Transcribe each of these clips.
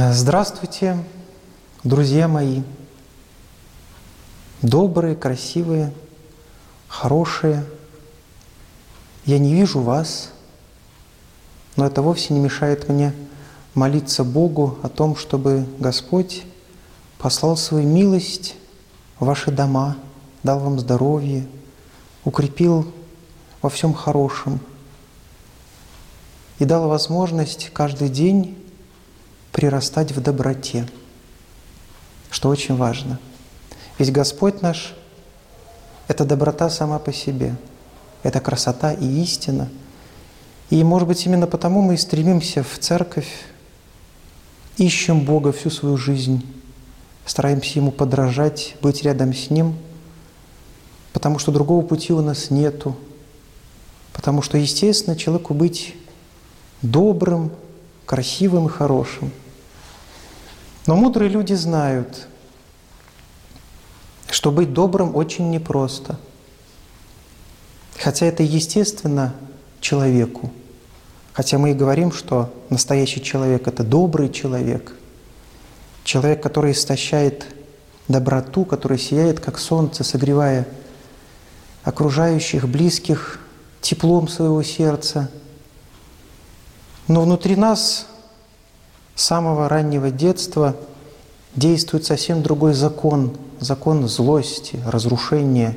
Здравствуйте, друзья мои, добрые, красивые, хорошие. Я не вижу вас, но это вовсе не мешает мне молиться Богу о том, чтобы Господь послал свою милость в ваши дома, дал вам здоровье, укрепил во всем хорошем и дал возможность каждый день прирастать в доброте, что очень важно. Ведь Господь наш – это доброта сама по себе, это красота и истина. И, может быть, именно потому мы и стремимся в церковь, ищем Бога всю свою жизнь, стараемся Ему подражать, быть рядом с Ним, потому что другого пути у нас нету, потому что, естественно, человеку быть добрым, красивым и хорошим. Но мудрые люди знают, что быть добрым очень непросто. Хотя это естественно человеку. Хотя мы и говорим, что настоящий человек – это добрый человек. Человек, который истощает доброту, который сияет, как солнце, согревая окружающих, близких теплом своего сердца. Но внутри нас с самого раннего детства действует совсем другой закон, закон злости, разрушения,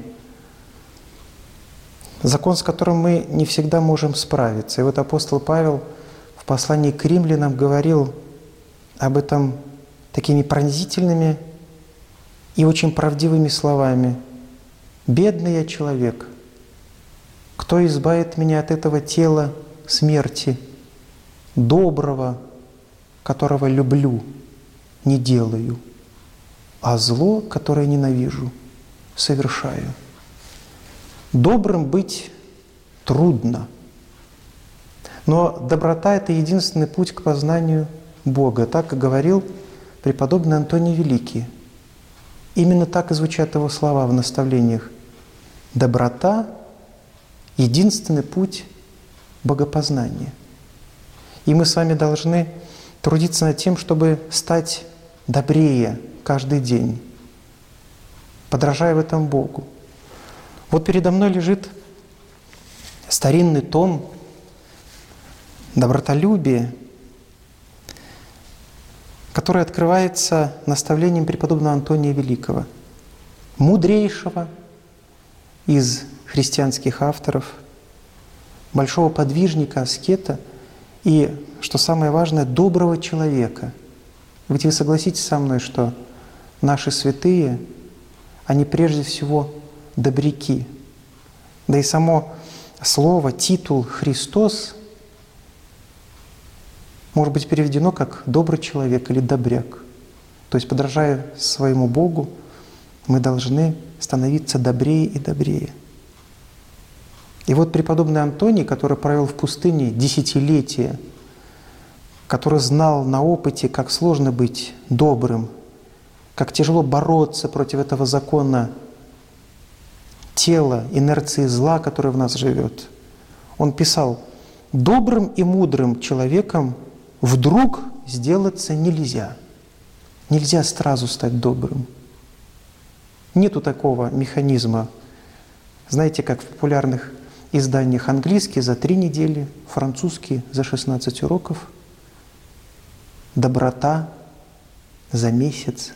закон, с которым мы не всегда можем справиться. И вот апостол Павел в послании к римлянам говорил об этом такими пронзительными и очень правдивыми словами. «Бедный я человек, кто избавит меня от этого тела смерти, доброго, которого люблю, не делаю, а зло, которое ненавижу, совершаю». Добрым быть трудно, но доброта – это единственный путь к познанию Бога. Так и говорил преподобный Антоний Великий. Именно так и звучат его слова в наставлениях. Доброта – единственный путь богопознания. И мы с вами должны трудиться над тем, чтобы стать добрее каждый день, подражая в этом Богу. Вот передо мной лежит старинный том «Добротолюбие», который открывается наставлением преподобного Антония Великого, мудрейшего из христианских авторов, большого подвижника, аскета и, что самое важное, доброго человека. Ведь вы согласитесь со мной, что наши святые, они прежде всего добряки. Да и само слово, титул «Христос» может быть переведено как «добрый человек» или «добряк». То есть, подражая своему Богу, мы должны становиться добрее и добрее. И вот преподобный Антоний, который провел в пустыне десятилетия, который знал на опыте, как сложно быть добрым, как тяжело бороться против этого закона тела, инерции зла, которое в нас живет. Он писал: «Добрым и мудрым человеком вдруг сделаться нельзя. Нельзя сразу стать добрым. Нету такого механизма. Знаете, как в популярных изданиях английский за 3 недели, французский за 16 уроков, доброта за месяц.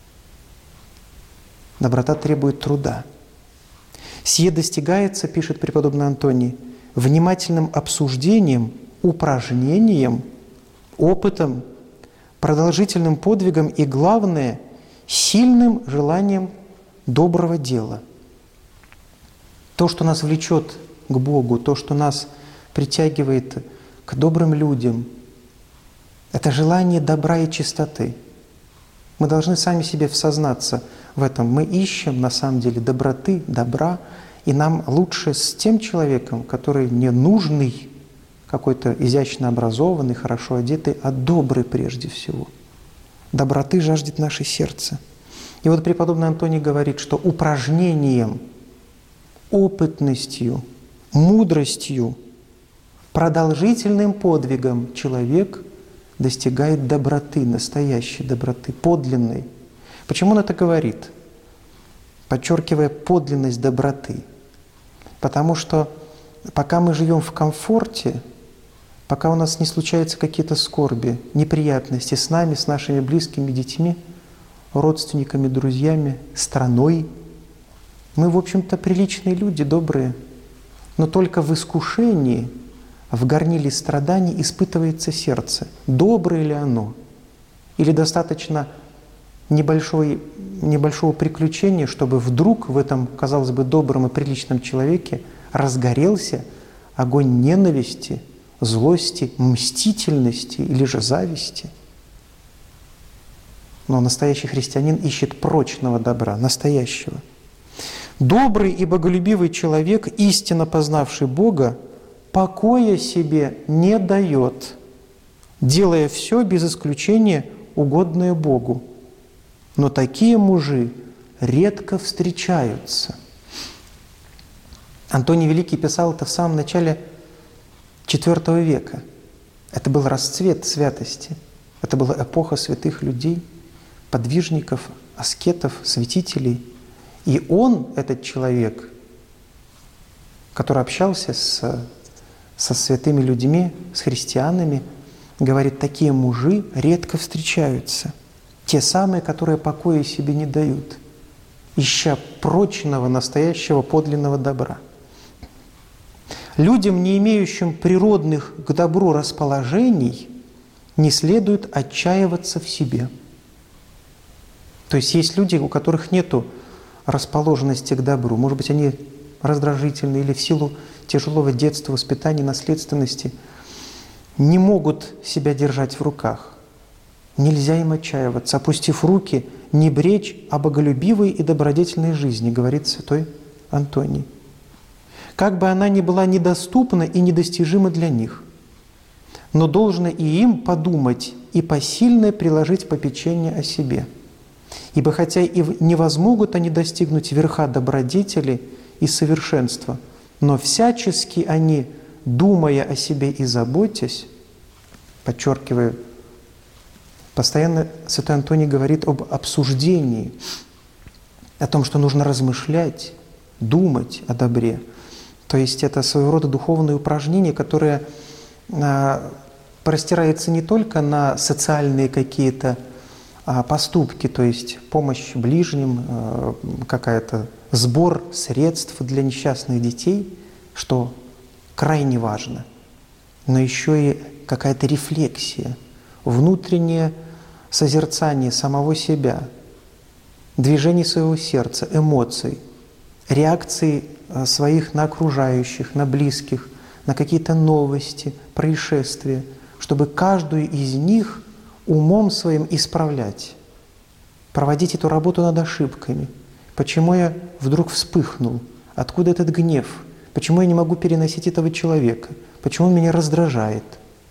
Доброта требует труда. Сие достигается, пишет преподобный Антоний, внимательным обсуждением, упражнением, опытом, продолжительным подвигом и, главное, сильным желанием доброго дела. То, что нас влечет к Богу, то, что нас притягивает к добрым людям, это желание добра и чистоты. Мы должны сами себе всознаться в этом. Мы ищем, на самом деле, доброты, добра, и нам лучше с тем человеком, который не нужный, какой-то изящно образованный, хорошо одетый, а добрый прежде всего. Доброты жаждет наше сердце. И вот преподобный Антоний говорит, что упражнением, опытностью, мудростью, продолжительным подвигом человек достигает доброты, настоящей доброты, подлинной. Почему он это говорит? Подчеркивая подлинность доброты. Потому что пока мы живем в комфорте, пока у нас не случаются какие-то скорби, неприятности с нами, с нашими близкими детьми, родственниками, друзьями, страной, мы, в общем-то, приличные люди, добрые. Но только в искушении, в горниле страданий испытывается сердце. Доброе ли оно? Или достаточно небольшого приключения, чтобы вдруг в этом, казалось бы, добром и приличном человеке разгорелся огонь ненависти, злости, мстительности или же зависти. Но настоящий христианин ищет прочного добра, настоящего. Добрый и боголюбивый человек, истинно познавший Бога, покоя себе не дает, делая все без исключения угодное Богу. Но такие мужи редко встречаются. Антоний Великий писал это в самом начале IV века. Это был расцвет святости. Это была эпоха святых людей, подвижников, аскетов, святителей. И он, этот человек, который общался со святыми людьми, с христианами, говорит, такие мужи редко встречаются. Те самые, которые покоя себе не дают, ища прочного, настоящего, подлинного добра. Людям, не имеющим природных к добру расположений, не следует отчаиваться в себе. То есть есть люди, у которых нету расположенности к добру. Может быть, они раздражительны или в силу тяжелого детства, воспитания, наследственности не могут себя держать в руках. Нельзя им отчаиваться. Опустив руки, не бречь о боголюбивой и добродетельной жизни, говорит святой Антоний. Как бы она ни была недоступна и недостижима для них, но должно и им подумать и посильно приложить попечение о себе. Ибо хотя и не возмогут они достигнуть верха добродетели и совершенства, но всячески они, думая о себе и заботясь, подчеркиваю, постоянно святой Антоний говорит об обсуждении, о том, что нужно размышлять, думать о добре. То есть это своего рода духовное упражнение, которое простирается не только на социальные какие-то поступки, то есть помощь ближним, какая-то сбор средств для несчастных детей, что крайне важно, но еще и какая-то рефлексия, внутреннее созерцание самого себя, движение своего сердца, эмоций, реакции своих на окружающих, на близких, на какие-то новости, происшествия, чтобы каждую из них умом своим исправлять, проводить эту работу над ошибками. Почему я вдруг вспыхнул? Откуда этот гнев? Почему я не могу переносить этого человека? Почему он меня раздражает?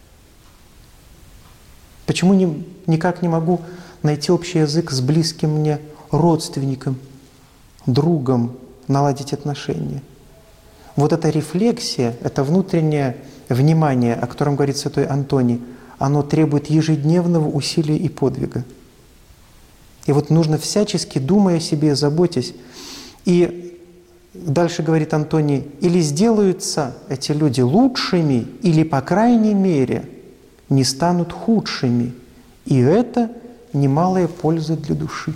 Почему никак не могу найти общий язык с близким мне родственником, другом, наладить отношения? Вот эта рефлексия, это внутреннее внимание, о котором говорит святой Антоний, оно требует ежедневного усилия и подвига. И вот нужно всячески, думая о себе, заботясь. И дальше говорит Антоний, или сделаются эти люди лучшими, или, по крайней мере, не станут худшими. И это немалая польза для души.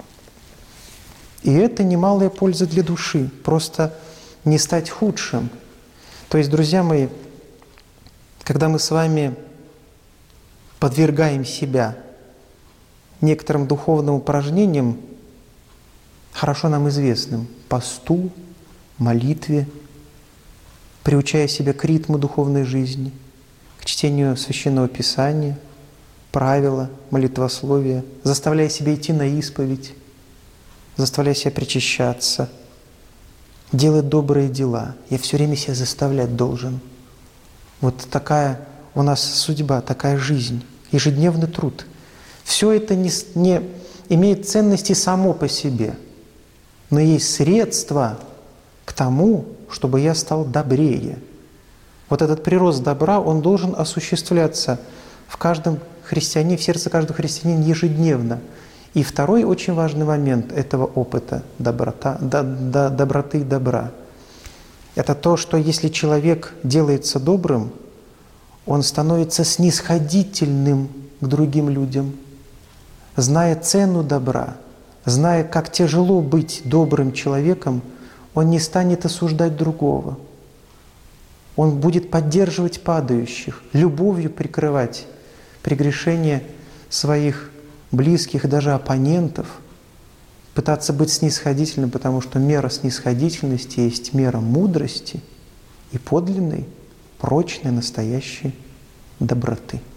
И это немалая польза для души. Просто не стать худшим. То есть, друзья мои, когда мы с вами подвергаем себя некоторым духовным упражнениям, хорошо нам известным, посту, молитве, приучая себя к ритму духовной жизни, к чтению Священного Писания, правила, молитвословия, заставляя себя идти на исповедь, заставляя себя причащаться, делать добрые дела. Я все время себя заставлять должен. Вот такая у нас судьба, такая жизнь, ежедневный труд. Все это не имеет ценности само по себе, но есть средства к тому, чтобы я стал добрее. Вот этот прирост добра, он должен осуществляться в каждом христианине, в сердце каждого христианина ежедневно. И второй очень важный момент этого опыта доброты и добра – это то, что если человек делается добрым, он становится снисходительным к другим людям, зная цену добра, зная, как тяжело быть добрым человеком, он не станет осуждать другого. Он будет поддерживать падающих, любовью прикрывать прегрешения своих близких, даже оппонентов, пытаться быть снисходительным, потому что мера снисходительности есть мера мудрости и подлинной, прочной, настоящей доброты.